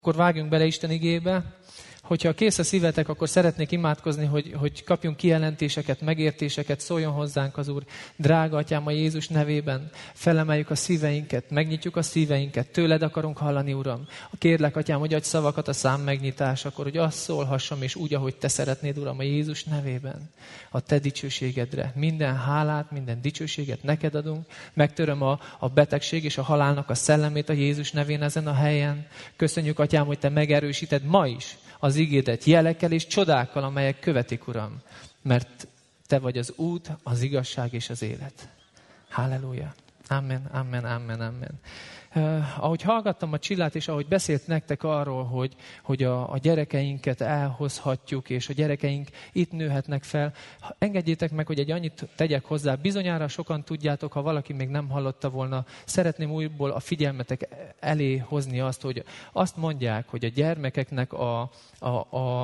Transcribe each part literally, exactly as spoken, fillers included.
Akkor vágjunk bele Isten igébe. Hogyha kész a szívetek, akkor szeretnék imádkozni, hogy, hogy kapjunk kijelentéseket, megértéseket, szóljon hozzánk az Úr. Drága Atyám, a Jézus nevében felemeljük a szíveinket, megnyitjuk a szíveinket, tőled akarunk hallani, Uram. Kérlek, Atyám, hogy adj szavakat a szám megnyitásakor, hogy azt szólhassam, és úgy, ahogy te szeretnéd, Uram, a Jézus nevében. A te dicsőségedre. Minden hálát, minden dicsőséget neked adunk. Megtöröm a, a betegség és a halálnak a szellemét a Jézus nevén ezen a helyen. Köszönjük, Atyám, hogy te megerősíted ma is az igédet jelekkel és csodákkal, amelyek követik, Uram. Mert te vagy az út, az igazság és az élet. Halleluja. Amen, amen, amen, amen. Uh, ahogy hallgattam a Csillát, és ahogy beszélt nektek arról, hogy, hogy a, a gyerekeinket elhozhatjuk, és a gyerekeink itt nőhetnek fel, engedjétek meg, hogy egy annyit tegyek hozzá. Bizonyára sokan tudjátok, ha valaki még nem hallotta volna, szeretném újból a figyelmetek elé hozni azt, hogy azt mondják, hogy a gyermekeknek a, a, a,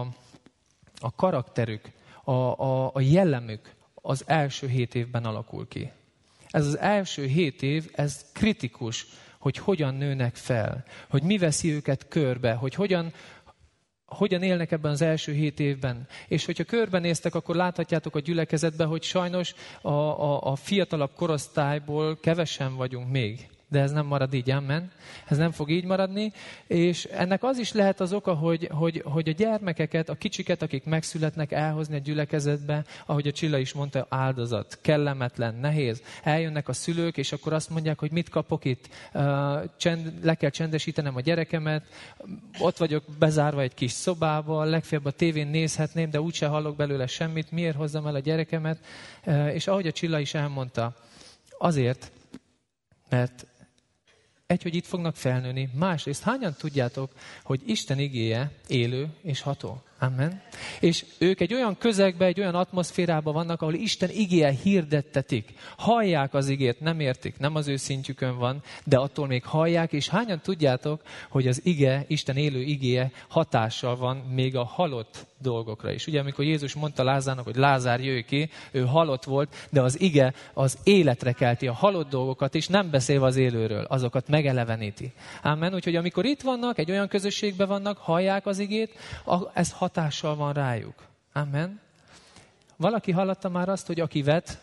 a karakterük, a, a, a jellemük az első hét évben alakul ki. Ez az első hét év, ez kritikus, hogy hogyan nőnek fel, hogy mi veszi őket körbe, hogy hogyan, hogyan élnek ebben az első hét évben. És hogyha körbenéztek, akkor láthatjátok a gyülekezetben, hogy sajnos a, a, a fiatalabb korosztályból kevesen vagyunk még. De ez nem marad így, amen. Ez nem fog így maradni, és ennek az is lehet az oka, hogy, hogy, hogy a gyermekeket, a kicsiket, akik megszületnek, elhozni a gyülekezetbe, ahogy a Csilla is mondta, áldozat, kellemetlen, nehéz. Eljönnek a szülők, és akkor azt mondják, hogy mit kapok itt, uh, csend, le kell csendesítenem a gyerekemet, ott vagyok bezárva egy kis szobába, legfeljebb a tévén nézhetném, de úgyse hallok belőle semmit, miért hozzam el a gyerekemet? Uh, és ahogy a Csilla is elmondta, azért, mert egy, hogy itt fognak felnőni, másrészt hányan tudjátok, hogy Isten igéje élő és ható? Amen. És ők egy olyan közegbe, egy olyan atmoszférában vannak, ahol Isten igéje hirdettetik. Hallják az igét, nem értik, nem az ő szintjükön van, de attól még hallják, és hányan tudjátok, hogy az ige, Isten élő igéje hatással van még a halott dolgokra is. Ugye, amikor Jézus mondta Lázárnak, hogy Lázár, jöjj ki, ő halott volt, de az ige az életre kelti a halott dolgokat, és nem beszélve az élőről, azokat megeleveníti. Amen. Úgyhogy amikor itt vannak, egy olyan közösségben vannak, hallják az igét, ez hatással van rájuk. Amen. Valaki hallotta már azt, hogy aki vet,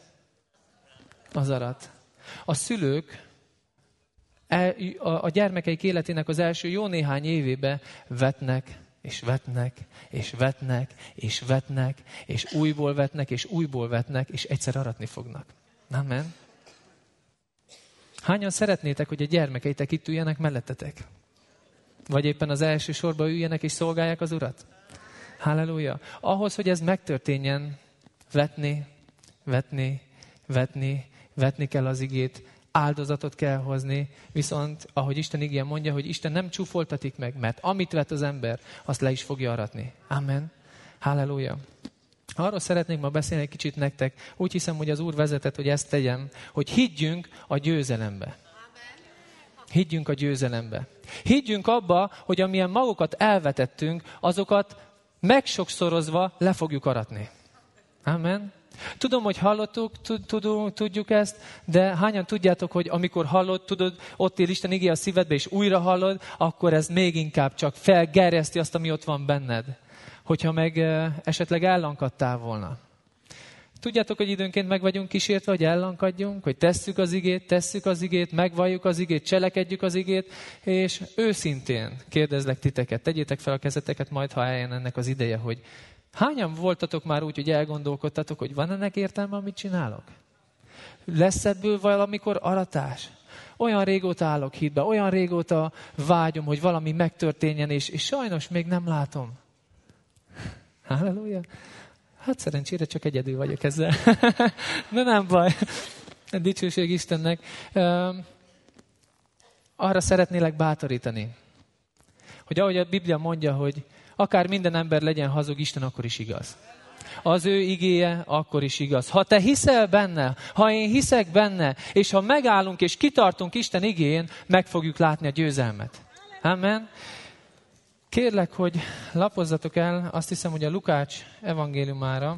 az arat. A szülők a gyermekeik életének az első jó néhány évében vetnek, és vetnek, és vetnek, és vetnek, és újból vetnek, és újból vetnek, és egyszer aratni fognak. Amen. Hányan szeretnétek, hogy a gyermekeitek itt üljenek mellettetek? Vagy éppen az első sorba üljenek és szolgálják az Urat? Halleluja. Ahhoz, hogy ez megtörténjen, vetni, vetni, vetni, vetni kell az igét, áldozatot kell hozni, viszont ahogy Isten igéje mondja, hogy Isten nem csúfoltatik meg, mert amit vet az ember, azt le is fogja aratni. Amen. Halleluja. Arról szeretnék ma beszélni egy kicsit nektek. Úgy hiszem, hogy az Úr vezetett, hogy ezt tegyem, hogy higgyünk a győzelembe. Higgyünk a győzelembe. Higgyünk abba, hogy amilyen magukat elvetettünk, azokat megsokszorozva le fogjuk aratni. Amen. Tudom, hogy hallottuk, tudunk, tudjuk ezt, de hányan tudjátok, hogy amikor hallod, tudod, ott él Isten igéje a szívedbe, és újra hallod, akkor ez még inkább csak felgerjeszti azt, ami ott van benned. Hogyha meg esetleg ellankadtál volna. Tudjátok, hogy időnként meg vagyunk kísértve, hogy ellankadjunk, hogy tesszük az igét, tesszük az igét, megvalljuk az igét, cselekedjük az igét, és őszintén kérdezlek titeket, tegyétek fel a kezeteket majd, ha eljön ennek az ideje, hogy hányan voltatok már úgy, hogy elgondolkodtatok, hogy van ennek értelme, amit csinálok? Lesz ebből valamikor aratás? Olyan régóta állok hitbe, olyan régóta vágyom, hogy valami megtörténjen, és, és sajnos még nem látom. Halleluja! Hát szerencsére csak egyedül vagyok ezzel. De nem baj. Dicsőség Istennek. Arra szeretnélek bátorítani, hogy ahogy a Biblia mondja, hogy akár minden ember legyen hazug, Isten akkor is igaz. Az ő igéje akkor is igaz. Ha te hiszel benne, ha én hiszek benne, és ha megállunk és kitartunk Isten igéjén, meg fogjuk látni a győzelmet. Amen. Kérlek, hogy lapozzatok el, azt hiszem, hogy a Lukács evangéliumára.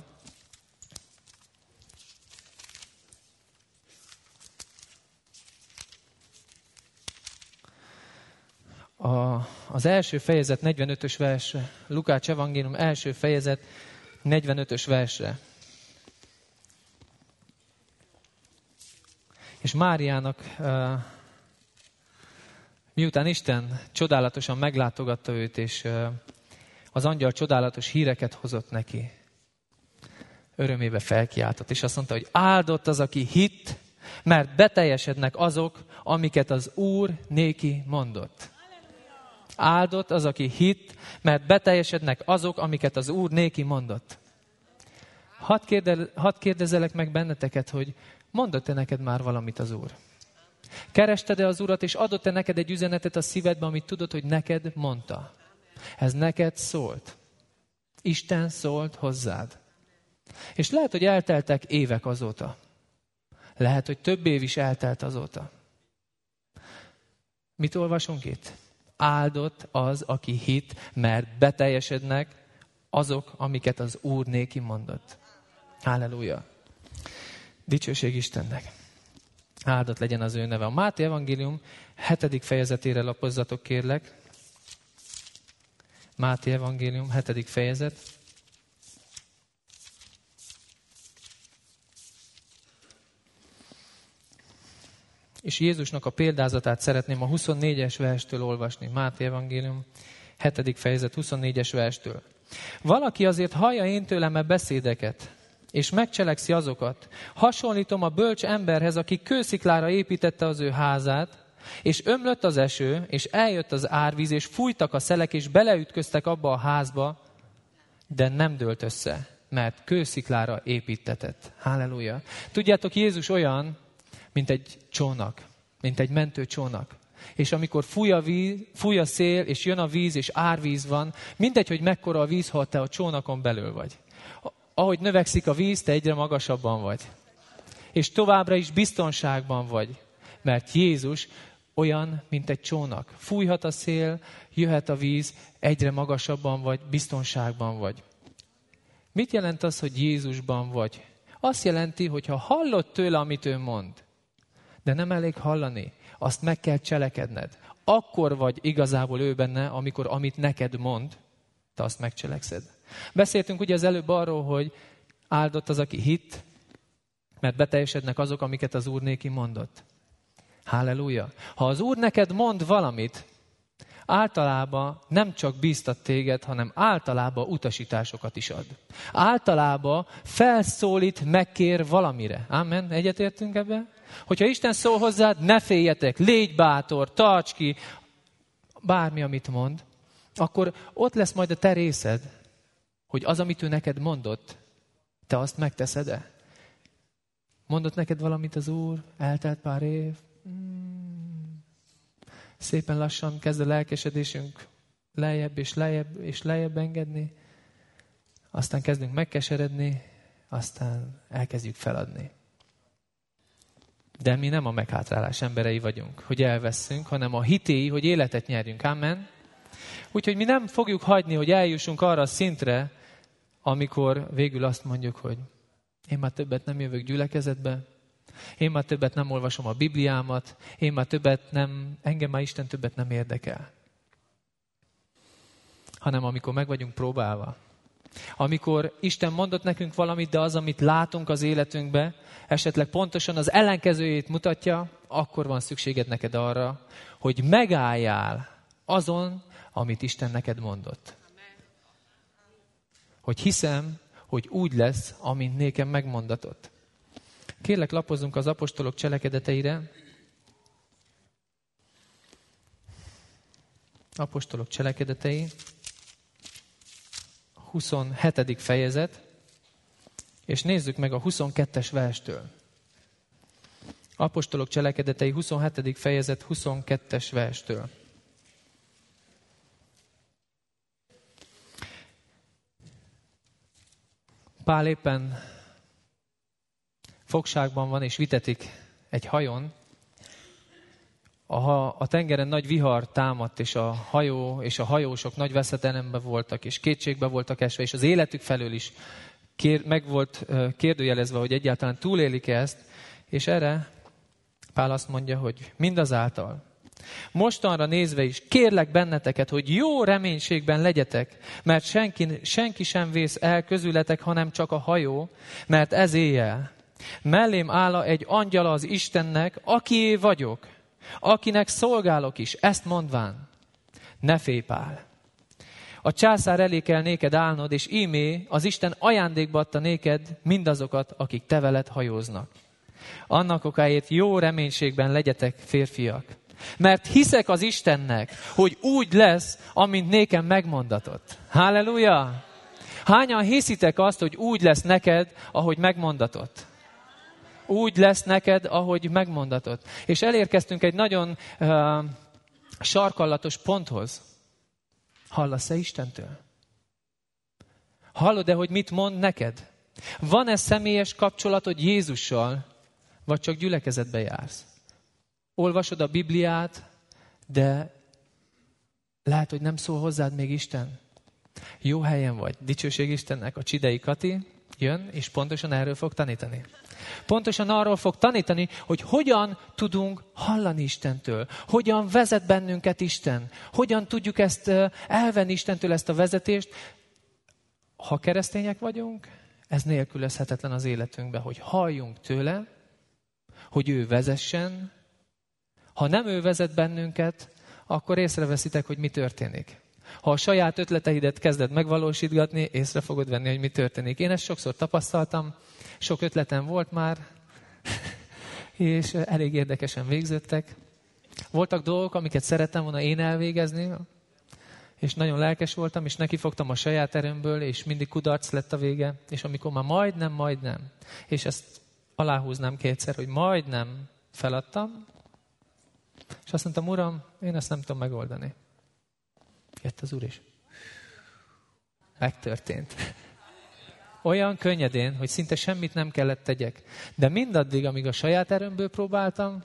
a, az első fejezet negyvenötös versre. Lukács evangélium első fejezet negyvenötös versre. És Máriának, uh, miután Isten csodálatosan meglátogatta őt, és uh, az angyal csodálatos híreket hozott neki, örömébe felkiáltott, és azt mondta, hogy áldott az, aki hitt, mert beteljesednek azok, amiket az Úr néki mondott. Áldott az, aki hitt, mert beteljesednek azok, amiket az Úr néki mondott. Hadd, kérde, hadd kérdezelek meg benneteket, hogy mondott-e neked már valamit az Úr? Kerested-e az Urat, és adott-e neked egy üzenetet a szívedbe, amit tudod, hogy neked mondta? Ez neked szólt. Isten szólt hozzád. És lehet, hogy elteltek évek azóta. Lehet, hogy több év is eltelt azóta. Mit olvasunk itt? Áldott az, aki hit, mert beteljesednek azok, amiket az Úr néki mondott. Halleluja! Dicsőség Istennek! Áldott legyen az ő neve. A Máté evangélium hetedik fejezetére lapozzatok, kérlek. Máté evangélium hetedik fejezet. És Jézusnak a példázatát szeretném a huszonnégyes verstől olvasni. Máté evangélium hetedik fejezet huszonnégyes verstől. Valaki azért hallja én tőlem a beszédeket, és megcselekszi azokat. Hasonlítom a bölcs emberhez, aki kősziklára építette az ő házát, és ömlött az eső, és eljött az árvíz, és fújtak a szelek, és beleütköztek abba a házba, de nem dőlt össze, mert kősziklára építetett. Halleluja! Tudjátok, Jézus olyan, mint egy csónak, mint egy mentő csónak. És amikor fúj a, víz, fúj a szél, és jön a víz, és árvíz van, mindegy, hogy mekkora a víz, ha te a csónakon belül vagy. Ahogy növekszik a víz, te egyre magasabban vagy. És továbbra is biztonságban vagy. Mert Jézus olyan, mint egy csónak. Fújhat a szél, jöhet a víz, egyre magasabban vagy, biztonságban vagy. Mit jelent az, hogy Jézusban vagy? Azt jelenti, hogy ha hallod tőle, amit ő mond, de nem elég hallani, azt meg kell cselekedned. Akkor vagy igazából ő benne, amikor amit neked mond, te azt megcselekszed. Beszéltünk ugye az előbb arról, hogy áldott az, aki hitt, mert beteljesednek azok, amiket az Úr néki mondott. Halleluja! Ha az Úr neked mond valamit, általában nem csak bíztat téged, hanem általában utasításokat is ad. Általában felszólít, megkér valamire. Amen? Egyetértünk ebben? Hogyha Isten szól hozzád, ne féljetek, légy bátor, tarts ki, bármi, amit mond, akkor ott lesz majd a te részed, hogy az, amit ő neked mondott, te azt megteszed-e? Mondott neked valamit az Úr, eltelt pár év, hmm. szépen lassan kezd a lelkesedésünk lejjebb és lejjebb és lejjebb engedni, aztán kezdünk megkeseredni, aztán elkezdjük feladni. De mi nem a meghátrálás emberei vagyunk, hogy elveszünk, hanem a hitéi, hogy életet nyerjünk. Amen. Úgyhogy mi nem fogjuk hagyni, hogy eljussunk arra a szintre, amikor végül azt mondjuk, hogy én már többet nem jövök gyülekezetbe, én már többet nem olvasom a Bibliámat, én már többet nem, engem már Isten többet nem érdekel. Hanem amikor meg vagyunk próbálva. Amikor Isten mondott nekünk valamit, de az, amit látunk az életünkbe, esetleg pontosan az ellenkezőjét mutatja, akkor van szükséged neked arra, hogy megálljál azon, amit Isten neked mondott. Hogy hiszem, hogy úgy lesz, amint nékem megmondatott. Kérlek, lapozzunk az apostolok cselekedeteire. Apostolok cselekedetei. huszonhetedik fejezet. És nézzük meg a huszonkettes verstől. Apostolok cselekedetei huszonhetedik fejezet huszonkettes verstől. Pál éppen fogságban van, és vitetik egy hajón. A, a tengeren nagy vihar támadt, és a hajó és a hajósok nagy veszedelemben voltak, és kétségbe voltak esve, és az életük felől is kér, meg volt kérdőjelezve, hogy egyáltalán túlélik ezt, és erre Pál azt mondja, hogy mindazáltal, Mostanra nézve is kérlek benneteket, hogy jó reménységben legyetek, mert senki, senki sem vész el közületek, hanem csak a hajó, mert ez éjjel. Mellém áll egy angyala az Istennek, akié vagyok, akinek szolgálok is, ezt mondván. Ne félj, Pál! A császár elé kell néked állnod, és ímé az Isten ajándékba adta néked mindazokat, akik te veled hajóznak. Annak okáért jó reménységben legyetek, férfiak. Mert hiszek az Istennek, hogy úgy lesz, amint nékem megmondatott. Halleluja! Hányan hiszitek azt, hogy úgy lesz neked, ahogy megmondatott? Úgy lesz neked, ahogy megmondatott. És elérkeztünk egy nagyon uh, sarkallatos ponthoz. Hallasz-e Istentől? Hallod-e, hogy mit mond neked? Van-e személyes kapcsolatod Jézussal, vagy csak gyülekezetbe jársz? Olvasod a Bibliát, de lehet, hogy nem szól hozzád még Isten. Jó helyen vagy. Dicsőség Istennek. A Csidei Kati jön, és pontosan erről fog tanítani. Pontosan arról fog tanítani, hogy hogyan tudunk hallani Istentől. Hogyan vezet bennünket Isten. Hogyan tudjuk ezt elvenni Istentől, ezt a vezetést. Ha keresztények vagyunk, ez nélkülözhetetlen az életünkben, hogy halljunk tőle, hogy ő vezessen. Ha nem ő vezet bennünket, akkor észreveszitek, hogy mi történik. Ha a saját ötleteidet kezded megvalósítgatni, észre fogod venni, hogy mi történik. Én ezt sokszor tapasztaltam, sok ötletem volt már, és elég érdekesen végződtek. Voltak dolgok, amiket szerettem volna én elvégezni, és nagyon lelkes voltam, és nekifogtam a saját erőmből, és mindig kudarc lett a vége. És amikor már majdnem, majdnem, és ezt aláhúznám kétszer, hogy majdnem feladtam, és azt mondtam, Uram, én ezt nem tudom megoldani. Jött az Úr is. Megtörtént. Olyan könnyedén, hogy szinte semmit nem kellett tegyek. De mindaddig, amíg a saját erőmből próbáltam,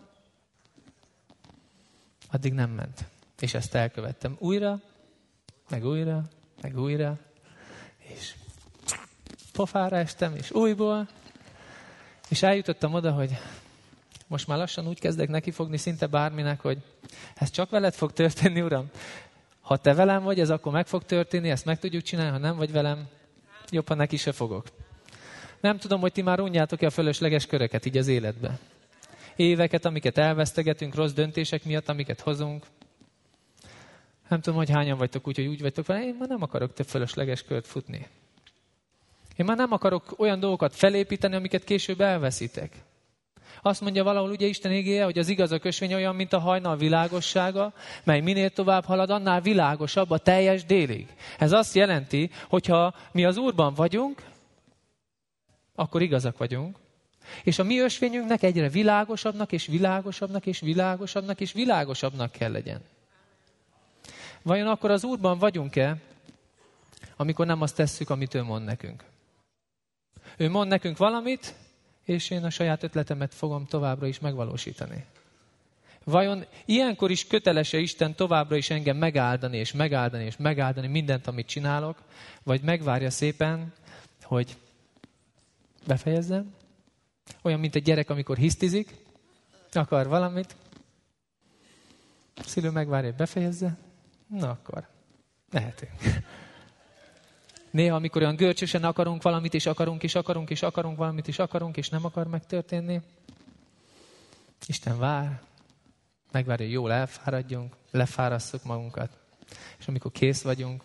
addig nem ment. És ezt elkövettem újra, meg újra, meg újra, és pofára estem, és újból, és eljutottam oda, hogy most már lassan úgy kezdek nekifogni szinte bárminek, hogy ez csak veled fog történni, Uram. Ha te velem vagy, ez akkor meg fog történni, ezt meg tudjuk csinálni, ha nem vagy velem, jobb, ha neki se fogok. Nem tudom, hogy ti már unjátok-e a fölösleges köröket így az életbe. Éveket, amiket elvesztegetünk, rossz döntések miatt, amiket hozunk. Nem tudom, hogy hányan vagytok úgy, hogy úgy vagytok vele, én már nem akarok több fölösleges kört futni. Én már nem akarok olyan dolgokat felépíteni, amiket később elveszítek. Azt mondja valahol ugye Isten igéje, hogy az igazak ösvény olyan, mint a hajnal világossága, mely minél tovább halad, annál világosabb a teljes délig. Ez azt jelenti, hogyha mi az Úrban vagyunk, akkor igazak vagyunk, és a mi ösvényünknek egyre világosabbnak, és világosabbnak, és világosabbnak, és világosabbnak kell legyen. Vajon akkor az Úrban vagyunk-e, amikor nem azt tesszük, amit ő mond nekünk? Ő mond nekünk valamit, és én a saját ötletemet fogom továbbra is megvalósítani. Vajon ilyenkor is köteles-e Isten továbbra is engem megáldani, és megáldani, és megáldani mindent, amit csinálok, vagy megvárja szépen, hogy befejezzem? Olyan, mint egy gyerek, amikor hisztizik, akar valamit, szülő megvárja, hogy befejezze, na akkor lehetünk. Néha, amikor olyan görcsösen akarunk valamit, és akarunk, és akarunk, és akarunk valamit, és akarunk, és nem akar megtörténni, Isten vár, megvárja, hogy jól elfáradjunk, lefárasszuk magunkat. És amikor kész vagyunk,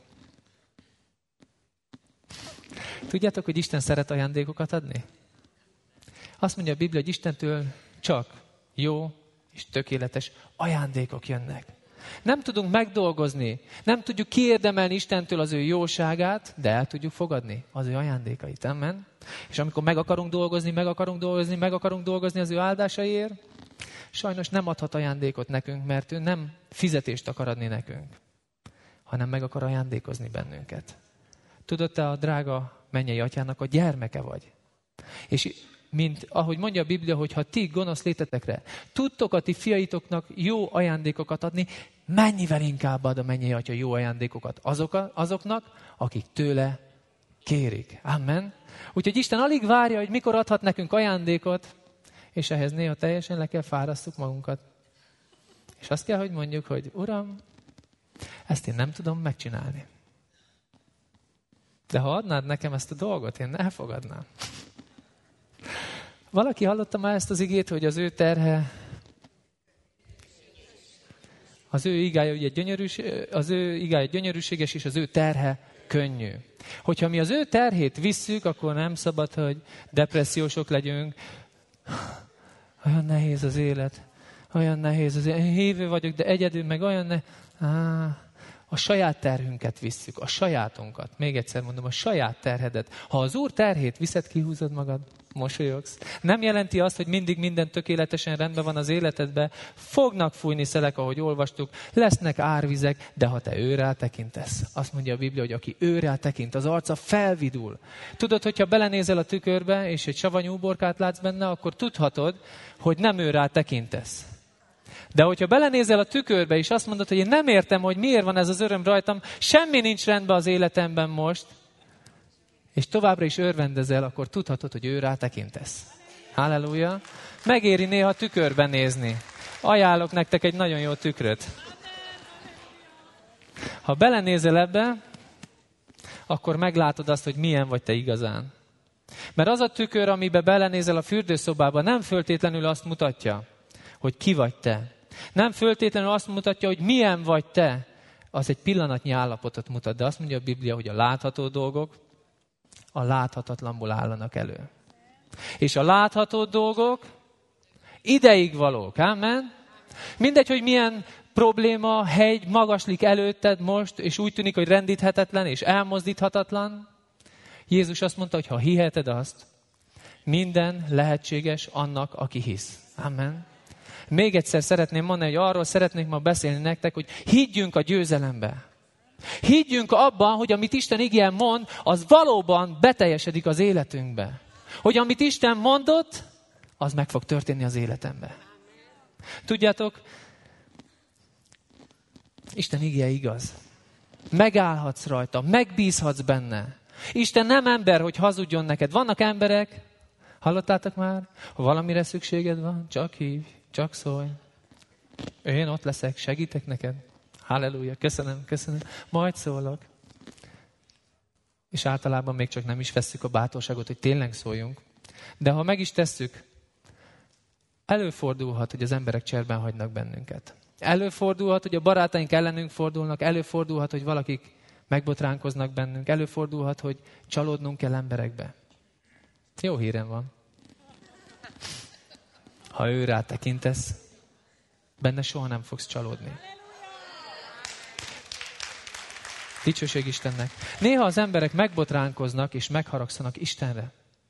tudjátok, hogy Isten szeret ajándékokat adni? Azt mondja a Biblia, hogy Istentől csak jó és tökéletes ajándékok jönnek. Nem tudunk megdolgozni, nem tudjuk kiérdemelni Istentől az ő jóságát, de el tudjuk fogadni az ő ajándékait. Amen? És amikor meg akarunk dolgozni, meg akarunk dolgozni, meg akarunk dolgozni az ő áldásaiért, sajnos nem adhat ajándékot nekünk, mert ő nem fizetést akar adni nekünk, hanem meg akar ajándékozni bennünket. Tudod, te a drága mennyei atyának a gyermeke vagy. És mint ahogy mondja a Biblia, hogy ha ti gonosz létetekre tudtok a ti fiaitoknak jó ajándékokat adni, mennyivel inkább ad a mennyei atya jó ajándékokat azok, azoknak, akik tőle kérik. Amen. Úgyhogy Isten alig várja, hogy mikor adhat nekünk ajándékot, és ehhez néha teljesen le kell fárasztjuk magunkat. És azt kell, hogy mondjuk, hogy Uram, ezt én nem tudom megcsinálni. De ha adnád nekem ezt a dolgot, én elfogadnám. Valaki hallotta már ezt az igét, hogy az ő terhe, az ő igája ugye gyönyörűs, az ő igája gyönyörűséges, és az ő terhe könnyű. Hogyha mi az ő terhét visszük, akkor nem szabad, hogy depressziósok legyünk. Olyan nehéz az élet. Olyan nehéz az élet. Én hívő vagyok, de egyedül meg olyan ne... Á, a saját terhünket visszük, a sajátunkat. Még egyszer mondom, a saját terhedet. Ha az Úr terhét viszed, kihúzod magad, mosolyogsz. Nem jelenti azt, hogy mindig minden tökéletesen rendben van az életedben. Fognak fújni szelek, ahogy olvastuk, lesznek árvizek, de ha te őrrá tekintesz. Azt mondja a Biblia, hogy aki őrrá tekint, az arca felvidul. Tudod, hogyha belenézel a tükörbe, és egy savanyú uborkát látsz benne, akkor tudhatod, hogy nem őrrá tekintesz. De hogyha belenézel a tükörbe, és azt mondod, hogy én nem értem, hogy miért van ez az öröm rajtam, semmi nincs rendben az életemben most, és továbbra is örvendezel, akkor tudhatod, hogy ő rá tekintesz. Halleluja! Megéri néha tükörben nézni. Ajánlok nektek egy nagyon jó tükröt. Ha belenézel ebbe, akkor meglátod azt, hogy milyen vagy te igazán. Mert az a tükör, amiben belenézel a fürdőszobába, nem föltétlenül azt mutatja, hogy ki vagy te. Nem föltétlenül azt mutatja, hogy milyen vagy te. Az egy pillanatnyi állapotot mutat, de azt mondja a Biblia, hogy a látható dolgok a láthatatlanból állanak elő. És a látható dolgok ideig valók. Amen? Mindegy, hogy milyen probléma, hegy magaslik előtted most, és úgy tűnik, hogy rendíthetetlen és elmozdíthatatlan. Jézus azt mondta, hogy ha hiheted azt, minden lehetséges annak, aki hisz. Amen. Még egyszer szeretném mondani, hogy arról szeretnék ma beszélni nektek, hogy higgyünk a győzelembe. Higgyünk abban, hogy amit Isten igén mond, az valóban beteljesedik az életünkbe. Hogy amit Isten mondott, az meg fog történni az életembe. Tudjátok, Isten igéje igaz. Megállhatsz rajta, megbízhatsz benne. Isten nem ember, hogy hazudjon neked. Vannak emberek, hallottátok már? Ha valamire szükséged van, csak hívj, csak szólj. Én ott leszek, segítek neked. Halleluja, köszönöm, köszönöm. Majd szólok. És általában még csak nem is vesszük a bátorságot, hogy tényleg szóljunk. De ha meg is tesszük, előfordulhat, hogy az emberek cserben hagynak bennünket. Előfordulhat, hogy a barátaink ellenünk fordulnak, előfordulhat, hogy valakik megbotránkoznak bennünk, előfordulhat, hogy csalódnunk kell emberekbe. Jó hírem van. Ha ő rá tekintesz, benne soha nem fogsz csalódni. Dicsőség Istennek. Néha az emberek megbotránkoznak és megharagszanak Istenre.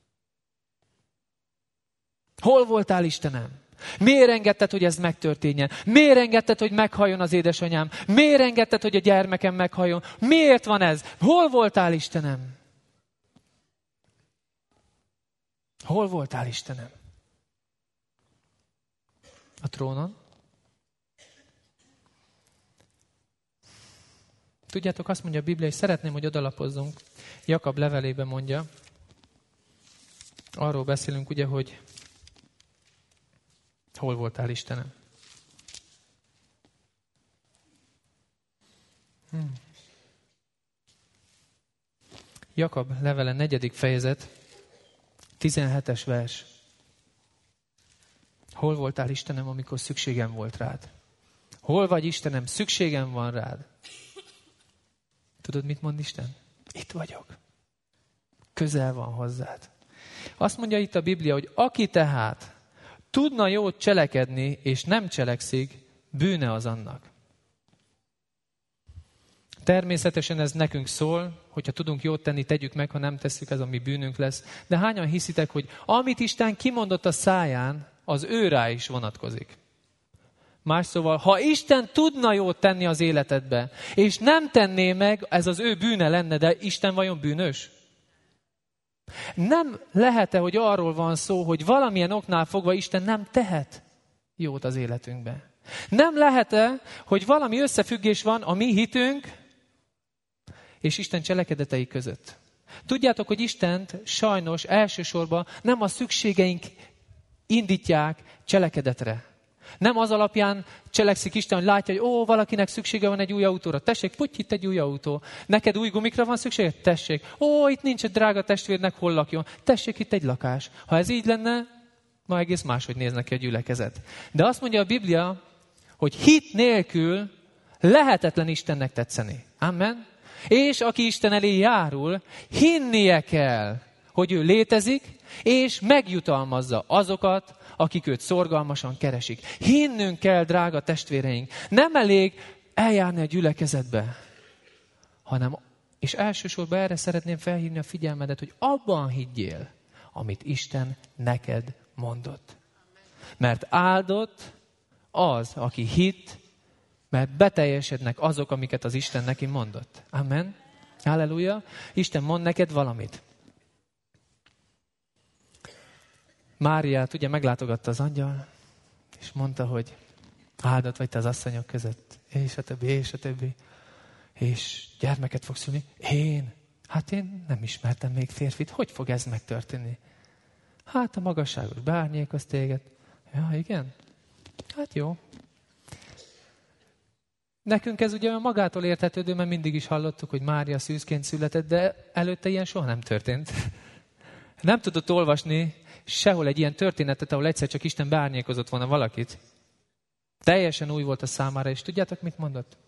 Hol voltál, Istenem? Miért engedted, hogy ez megtörténjen? Miért engedted, hogy meghalljon az édesanyám? Miért engedted, hogy a gyermekem meghalljon? Miért van ez? Hol voltál, Istenem? Hol voltál, Istenem? A trónon? Tudjátok, azt mondja a Biblia, és szeretném, hogy odalapozzunk. Jakab levelében mondja. Arról beszélünk ugye, hogy hol voltál, Istenem? Hmm. Jakab levele negyedik fejezet, tizenhetes vers. Hol voltál, Istenem, amikor szükségem volt rád? Hol vagy, Istenem, szükségem van rád? Tudod, mit mond Isten? Itt vagyok. Közel van hozzád. Azt mondja itt a Biblia, hogy aki tehát tudna jót cselekedni, és nem cselekszik, bűne az annak. Természetesen ez nekünk szól, hogyha tudunk jót tenni, tegyük meg, ha nem tesszük, ez a mi bűnünk lesz. De hányan hiszitek, hogy amit Isten kimondott a száján, az ő rá is vonatkozik. Más szóval, ha Isten tudna jót tenni az életedbe, és nem tenné meg, ez az ő bűne lenne, de Isten vajon bűnös? Nem lehet-e, hogy arról van szó, hogy valamilyen oknál fogva Isten nem tehet jót az életünkbe? Nem lehet-e, hogy valami összefüggés van a mi hitünk és Isten cselekedetei között? Tudjátok, hogy Istent sajnos elsősorban nem a szükségeink indítják cselekedetre, Nem az alapján cselekszik Isten, hogy látja, hogy ó, valakinek szüksége van egy új autóra. Tessék, puty, itt egy új autó. Neked új gumikra van szükséged? Tessék. Ó, itt nincs egy drága testvérnek, hol lakjon. Tessék, itt egy lakás. Ha ez így lenne, ma egész máshogy néznek ki a gyülekezet. De azt mondja a Biblia, hogy hit nélkül lehetetlen Istennek tetszeni. Amen. És aki Isten elé járul, hinnie kell, hogy ő létezik, és megjutalmazza azokat, akik őt szorgalmasan keresik. Hinnünk kell, drága testvéreink. Nem elég eljárni a gyülekezetbe, hanem, és elsősorban erre szeretném felhívni a figyelmedet, hogy abban higgyél, amit Isten neked mondott. Mert áldott az, aki hitt, mert beteljesednek azok, amiket az Isten neki mondott. Amen. Halleluja. Isten mond neked valamit. Máriát ugye meglátogatta az angyal, és mondta, hogy áldott vagy te az asszonyok között, és a többi, és a többi, és gyermeket fogsz szülni. Én? Hát én nem ismertem még férfit. Hogy fog ez megtörténni? Hát a magasságos beárnyékoz téged. Ja, igen? Hát jó. Nekünk ez ugye magától érthetődő, mert mindig is hallottuk, hogy Mária szűzként született, de előtte ilyen soha nem történt. Nem tudott olvasni sehol egy ilyen történetet, ahol egyszer csak Isten beárnyékozott volna valakit. Teljesen új volt a számára, és tudjátok, mit mondott?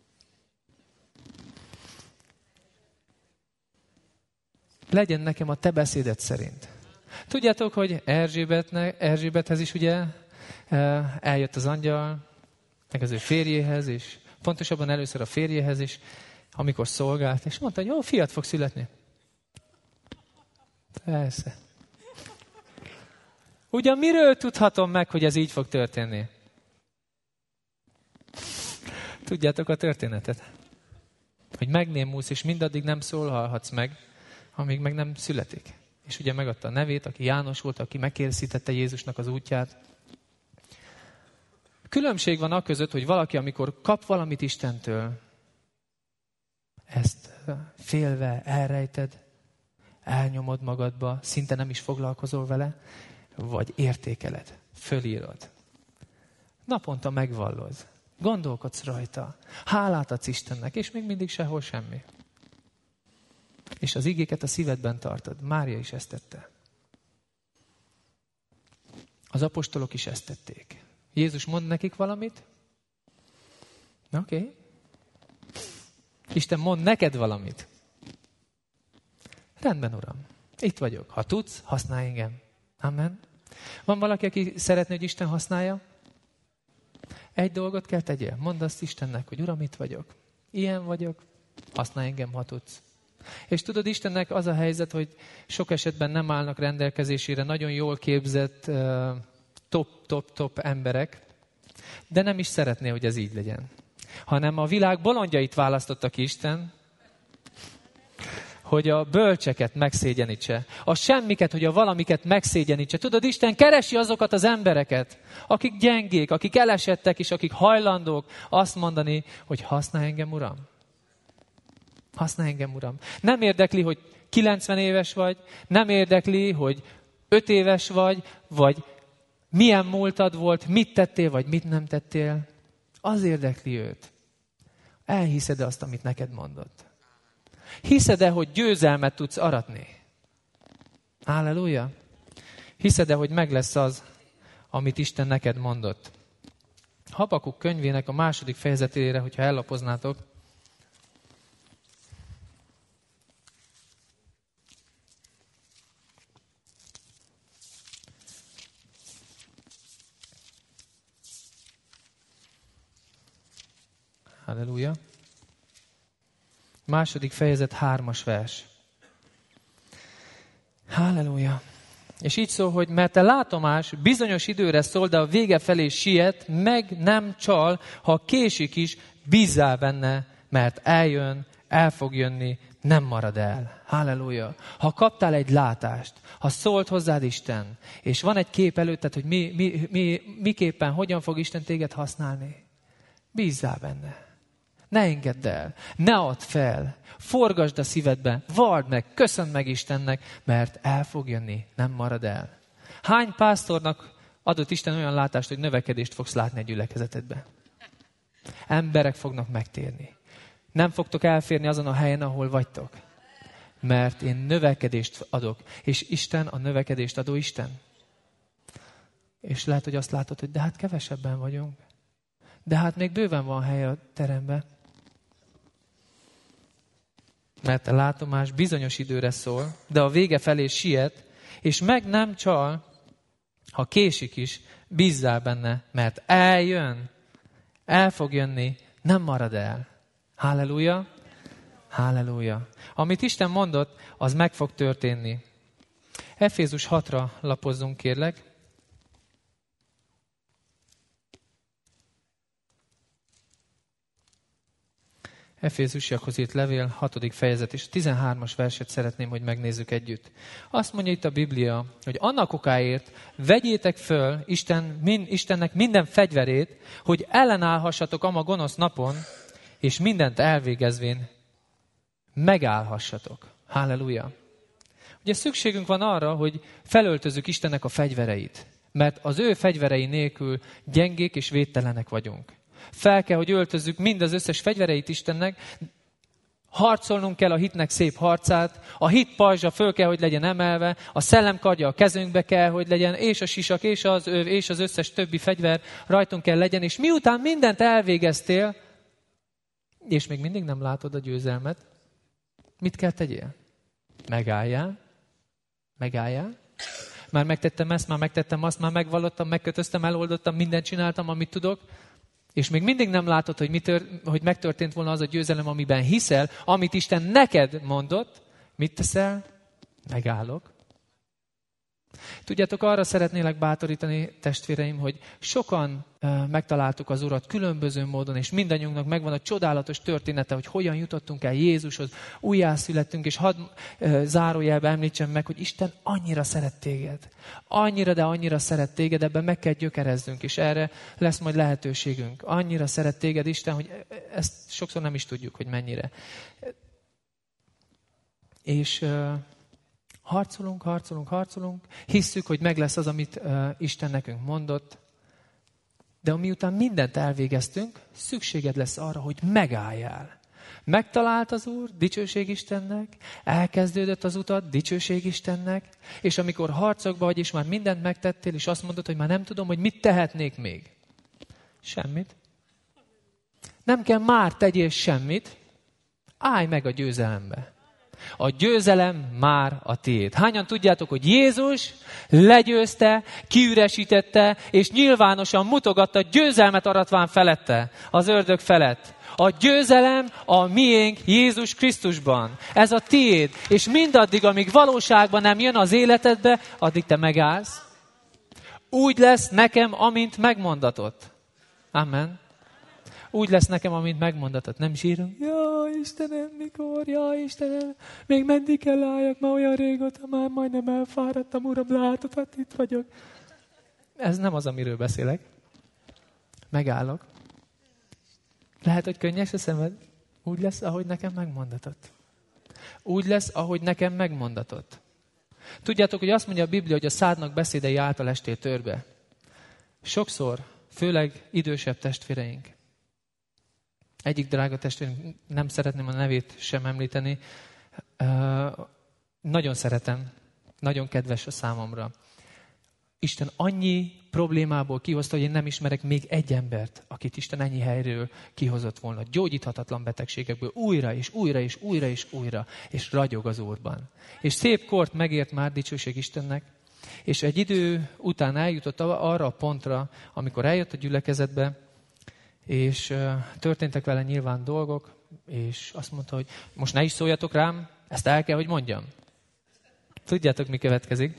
Legyen nekem a te beszéded szerint. Tudjátok, hogy Erzsébetnek, Erzsébethez is ugye eljött az angyal, meg az ő férjéhez, és pontosabban először a férjéhez is, amikor szolgált, és mondta, hogy jó, fiat fog születni. Persze. Ugyan miről tudhatom meg, hogy ez így fog történni? Tudjátok a történetet? Hogy megnémulsz, és mindaddig nem szólhatsz meg, amíg meg nem születik. És ugye megadta a nevét, aki János volt, aki megkérdezítette Jézusnak az útját. Különbség van a között, hogy valaki, amikor kap valamit Istentől, ezt félve elrejted, elnyomod magadba, szinte nem is foglalkozol vele, vagy értékeled, fölírod. Naponta megvallod, gondolkodsz rajta, hálát adsz Istennek, és még mindig sehol semmi. És az igéket a szívedben tartod. Mária is ezt tette. Az apostolok is ezt tették. Jézus mond nekik valamit? Oké. Okay. Isten mond neked valamit. Rendben, Uram. Itt vagyok. Ha tudsz, használj engem. Amen. Van valaki, aki szeretné, hogy Isten használja? Egy dolgot kell tegyél. Mondd azt Istennek, hogy Uram, itt vagyok. Ilyen vagyok. Használj engem, ha tudsz. És tudod, Istennek az a helyzet, hogy sok esetben nem állnak rendelkezésére nagyon jól képzett top-top-top emberek, de nem is szeretné, hogy ez így legyen. Hanem a világ bolondjait választotta ki Isten, hogy a bölcseket megszégyenítse. A semmiket, hogy a valamiket megszégyenítse. Tudod, Isten keresi azokat az embereket, akik gyengék, akik elesettek, és akik hajlandók azt mondani, hogy használj engem, Uram. Használj engem, Uram. Nem érdekli, hogy kilencven éves vagy, nem érdekli, hogy öt éves vagy, vagy milyen múltad volt, mit tettél, vagy mit nem tettél. Az érdekli őt. Elhiszed azt, amit neked mondott. Hiszed-e, hogy győzelmet tudsz aratni? Halleluja! Hiszed-e, hogy meg lesz az, amit Isten neked mondott? Habakuk könyvének a második fejezetére, hogyha ellapoznátok, halleluja! Második fejezet, hármas vers. Halleluja! És így szól, hogy mert a látomás bizonyos időre szól, de a vége felé siet, meg nem csal, ha késik is, bízzál benne, mert eljön, el fog jönni, nem marad el. Halleluja! Ha kaptál egy látást, ha szólt hozzád Isten, és van egy kép előtted, hogy mi, mi, mi, miképpen, hogyan fog Isten téged használni, bízzál benne. Ne engedd el, ne add fel, forgasd a szívedbe, vald meg, köszönd meg Istennek, mert el fog jönni, nem marad el. Hány pásztornak adott Isten olyan látást, hogy növekedést fogsz látni a gyülekezetedbe. Emberek fognak megtérni. Nem fogtok elférni azon a helyen, ahol vagytok. Mert én növekedést adok. És Isten a növekedést adó Isten. És lehet, hogy azt látod, hogy de hát kevesebben vagyunk. De hát még bőven van hely a teremben. Mert a látomás bizonyos időre szól, de a vége felé siet, és meg nem csal, ha késik is, bízzál benne, mert eljön, el fog jönni, nem marad el. Halleluja! Halleluja! Amit Isten mondott, az meg fog történni. Efézus hatra lapozzunk, kérlek. Efézusiakhoz írt levél, hatodik fejezet, és a tizenhármas verset szeretném, hogy megnézzük együtt. Azt mondja itt a Biblia, hogy annak okáért vegyétek föl Isten, min, Istennek minden fegyverét, hogy ellenállhassatok ama gonosz napon, és mindent elvégezvén megállhassatok. Halleluja! Ugye szükségünk van arra, hogy felöltözzük Istennek a fegyvereit, mert az ő fegyverei nélkül gyengék és védtelenek vagyunk. Fel kell, hogy öltözzük mind az összes fegyvereit Istennek, harcolnunk kell a hitnek szép harcát, a hit pajzsa föl kell, hogy legyen emelve, a szellemkardja a kezünkbe kell, hogy legyen, és a sisak, és az öv, és az összes többi fegyver rajtunk kell legyen, és miután mindent elvégeztél, és még mindig nem látod a győzelmet, mit kell tegyél? Megálljál, megálljál, már megtettem ezt, már megtettem azt, már megvallottam, megkötöztem, eloldottam, mindent csináltam, amit tudok, és még mindig nem látod, hogy, mi tör, hogy megtörtént volna az a győzelem, amiben hiszel, amit Isten neked mondott. Mit teszel? Megállok. Tudjátok, arra szeretnélek bátorítani, testvéreim, hogy sokan uh, megtaláltuk az Urat különböző módon, és mindannyiunknak megvan a csodálatos története, hogy hogyan jutottunk el Jézushoz, újjászülettünk, és hadd uh, zárójelbe említsem meg, hogy Isten annyira szeret téged. Annyira, de annyira szeret téged, ebben meg kell gyökerezzünk, és erre lesz majd lehetőségünk. Annyira szeret téged Isten, hogy ezt sokszor nem is tudjuk, hogy mennyire. És... Uh, Harcolunk, harcolunk, harcolunk, hisszük, hogy meg lesz az, amit uh, Isten nekünk mondott, de miután mindent elvégeztünk, szükséged lesz arra, hogy megálljál. Megtalált az Úr, dicsőség Istennek, elkezdődött az utat, dicsőség Istennek, és amikor harcokba vagy, és már mindent megtettél, és azt mondod, hogy már nem tudom, hogy mit tehetnék még. Semmit. Nem kell már tegyél semmit, állj meg a győzelembe. A győzelem már a tiéd. Hányan tudjátok, hogy Jézus legyőzte, kiüresítette, és nyilvánosan mutogatta győzelmet aratván felette, az ördög felett. A győzelem a miénk Jézus Krisztusban. Ez a tiéd. És mindaddig, amíg valóságban nem jön az életedbe, addig te megállsz. Úgy lesz nekem, amint megmondatott. Amen. Úgy lesz nekem, amint megmondatott. Nem sírunk. Jaj, Istenem, mikor? Jaj, Istenem, még meddig kell álljak? Már olyan régóta, már majdnem elfáradtam, Uram, látod, hát itt vagyok. Ez nem az, amiről beszélek. Megállok. Lehet, hogy könnyes a szemed. Úgy lesz, ahogy nekem megmondatott. Úgy lesz, ahogy nekem megmondatott. Tudjátok, hogy azt mondja a Biblia, hogy a szádnak beszédei által estél törbe. Sokszor, főleg idősebb testvéreink, egyik drága testvérünk, nem szeretném a nevét sem említeni, uh, nagyon szeretem, nagyon kedves a számomra. Isten annyi problémából kihozta, hogy én nem ismerek még egy embert, akit Isten ennyi helyről kihozott volna. Gyógyíthatatlan betegségekből újra és újra és újra és újra, és ragyog az Úrban. És szép kort megért már, dicsőség Istennek, és egy idő után eljutott arra a pontra, amikor eljött a gyülekezetbe, és uh, történtek vele nyilván dolgok, és azt mondta, hogy most ne is szóljatok rám, ezt el kell, hogy mondjam. Tudjátok, mi következik?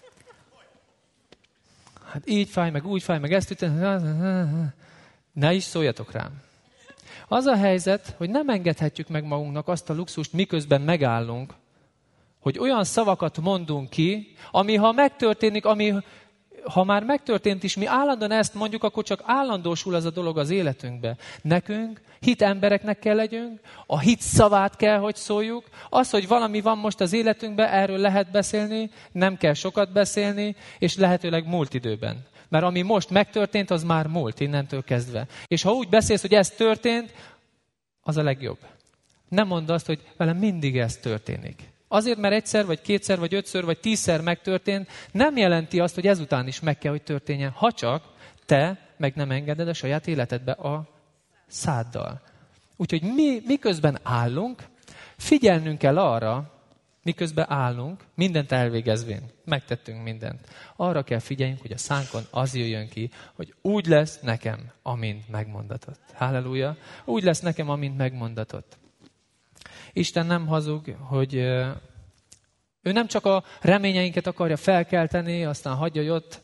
Hát így fáj, meg úgy fáj, meg ezt ütön. Ne is szóljatok rám. Az a helyzet, hogy nem engedhetjük meg magunknak azt a luxust, miközben megállunk, hogy olyan szavakat mondunk ki, ami ha megtörténik, ami ha már megtörtént is, mi állandóan ezt mondjuk, akkor csak állandósul ez a dolog az életünkbe. Nekünk hit embereknek kell legyünk, a hit szavát kell, hogy szóljuk. Az, hogy valami van most az életünkben, erről lehet beszélni, nem kell sokat beszélni, és lehetőleg múlt időben. Mert ami most megtörtént, az már múlt innentől kezdve. És ha úgy beszélsz, hogy ez történt, az a legjobb. Nem mondd azt, hogy velem mindig ez történik. Azért, mert egyszer, vagy kétszer, vagy ötször, vagy tízszer megtörtént, nem jelenti azt, hogy ezután is meg kell, hogy történjen. Ha csak te meg nem engeded a saját életedbe a száddal. Úgyhogy mi miközben állunk, figyelnünk kell arra, miközben állunk, mindent elvégezvén, megtettünk mindent. Arra kell figyeljünk, hogy a szánkon az jöjjön ki, hogy úgy lesz nekem, amint megmondatott. Halleluja! Úgy lesz nekem, amint megmondatott. Isten nem hazug, hogy ő nem csak a reményeinket akarja felkelteni, aztán hagyja, hogy ott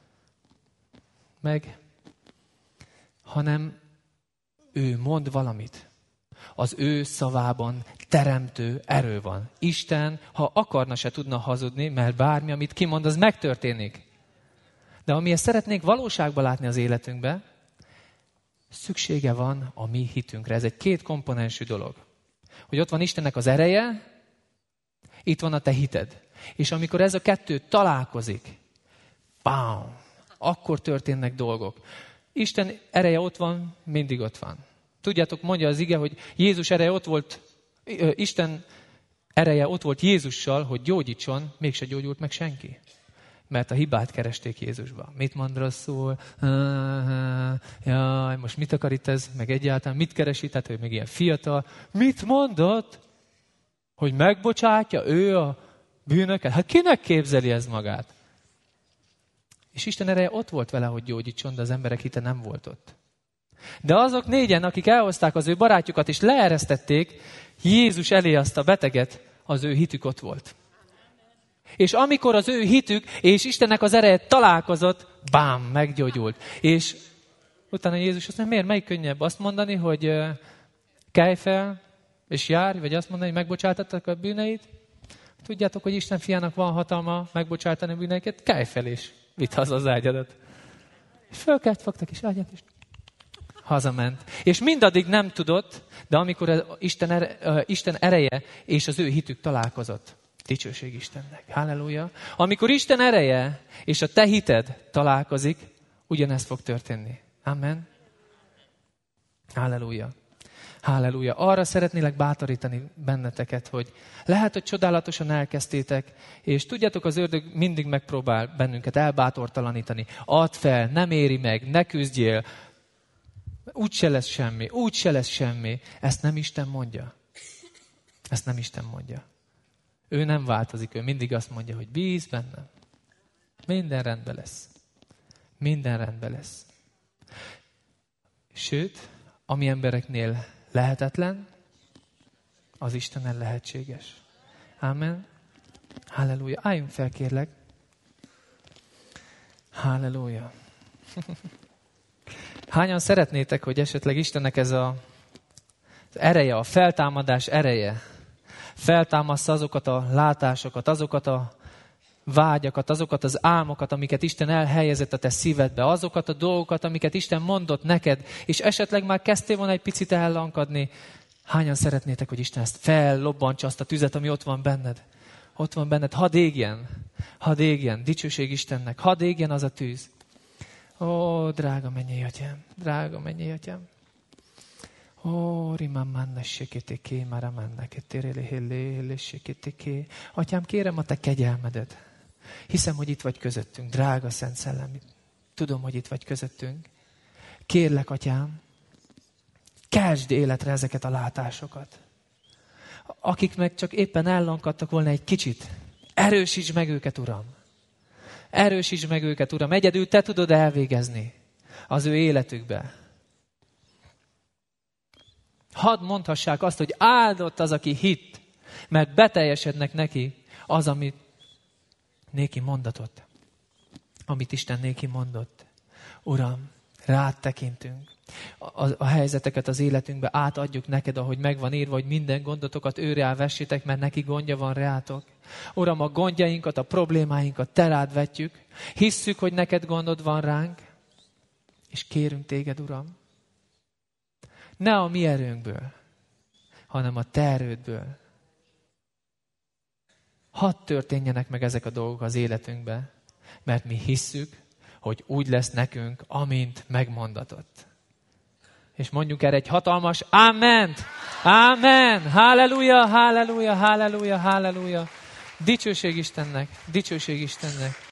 meg, hanem ő mond valamit. Az ő szavában teremtő erő van. Isten, ha akarna, se tudna hazudni, mert bármi, amit kimond, az megtörténik. De amiért szeretnénk valóságba látni az életünkbe, szüksége van a mi hitünkre. Ez egy két komponensű dolog. Hogy ott van Istennek az ereje, itt van a te hited. És amikor ez a kettő találkozik, bám, akkor történnek dolgok. Isten ereje ott van, mindig ott van. Tudjátok, mondja az ige, hogy Jézus ereje ott volt, Isten ereje ott volt Jézussal, hogy gyógyítson, mégse gyógyult meg senki. Mert a hibát keresték Jézusba. Mit mond rosszul? Jaj, most mit akar itt ez? Meg egyáltalán mit keresi? Tehát, hogy még ilyen fiatal. Mit mondott? Hogy megbocsátja ő a bűnöket? Hát kinek képzeli ez magát? És Isten ereje ott volt vele, hogy gyógyítson, de az emberek hite nem volt ott. De azok négyen, akik elhozták az ő barátjukat, és leeresztették Jézus elé azt a beteget, az ő hitük ott volt. És amikor az ő hitük és Istennek az ereje találkozott, bám, meggyógyult. És utána Jézus azt mondja, miért, melyik könnyebb azt mondani, hogy uh, kelj fel, és járj, vagy azt mondani, hogy megbocsátattak a bűneit? Tudjátok, hogy Isten fiának van hatalma megbocsátani a bűneiket? Kelj fel, és vidd haza az ágyadat. És fölkelt, fogtak, és ágyat, és hazament. És mindaddig nem tudott, de amikor Isten, ere, Isten ereje és az ő hitük találkozott. Dicsőség Istennek. Halleluja. Amikor Isten ereje és a te hited találkozik, ugyanezt fog történni. Amen. Halleluja. Halleluja. Arra szeretnélek bátorítani benneteket, hogy lehet, hogy csodálatosan elkezdtétek, és tudjátok, az ördög mindig megpróbál bennünket elbátortalanítani. Add fel, nem éri meg, ne küzdjél, úgy se lesz semmi, úgy se lesz semmi. Ezt nem Isten mondja. Ezt nem Isten mondja. Ő nem változik, ő mindig azt mondja, hogy bízz bennem. Minden rendben lesz. Minden rendben lesz. Sőt, ami embereknél lehetetlen, az Istennel lehetséges. Amen. Halleluja. Álljunk fel, kérlek. Halleluja. Hányan szeretnétek, hogy esetleg Istennek ez a, az ereje, a feltámadás ereje feltámassza azokat a látásokat, azokat a vágyakat, azokat az álmokat, amiket Isten elhelyezett a te szívedbe, azokat a dolgokat, amiket Isten mondott neked, és esetleg már kezdtél volna egy picit ellankadni. Hányan szeretnétek, hogy Isten ezt fellobbantsa, azt a tüzet, ami ott van benned? Ott van benned, hadd égjen, hadd égjen, dicsőség Istennek, hadd égjen az a tűz. Ó, drága mennyei atyám, drága mennyei atyám. Ó, rimamanna seketeké, maramanna keterele seketeké. Atyám, kérem a te kegyelmedet. Hiszem, hogy itt vagy közöttünk, drága Szent Szellem. Tudom, hogy itt vagy közöttünk. Kérlek, atyám, keltsd életre ezeket a látásokat. Akik meg csak éppen ellankadtak volna egy kicsit, erősítsd meg őket, Uram. Erősítsd meg őket, Uram. Egyedül te tudod elvégezni az ő életükbe. Hadd mondhassák azt, hogy áldott az, aki hitt, mert beteljesednek neki az, amit néki mondatott. Amit Isten néki mondott. Uram, rád tekintünk. A, a helyzeteket az életünkbe átadjuk neked, ahogy megvan írva, hogy minden gondotokat ő rá vessétek, mert neki gondja van rátok. Uram, a gondjainkat, a problémáinkat te rád vetjük. Hisszük, hogy neked gondod van ránk, és kérünk téged, Uram. Ne a mi erőnkből, hanem a te erődből. Hadd történjenek meg ezek a dolgok az életünkben, mert mi hisszük, hogy úgy lesz nekünk, amint megmondatott. És mondjuk erre egy hatalmas Amen! Amen! Halleluja, halleluja, halleluja, halleluja! Dicsőség Istennek, dicsőség Istennek!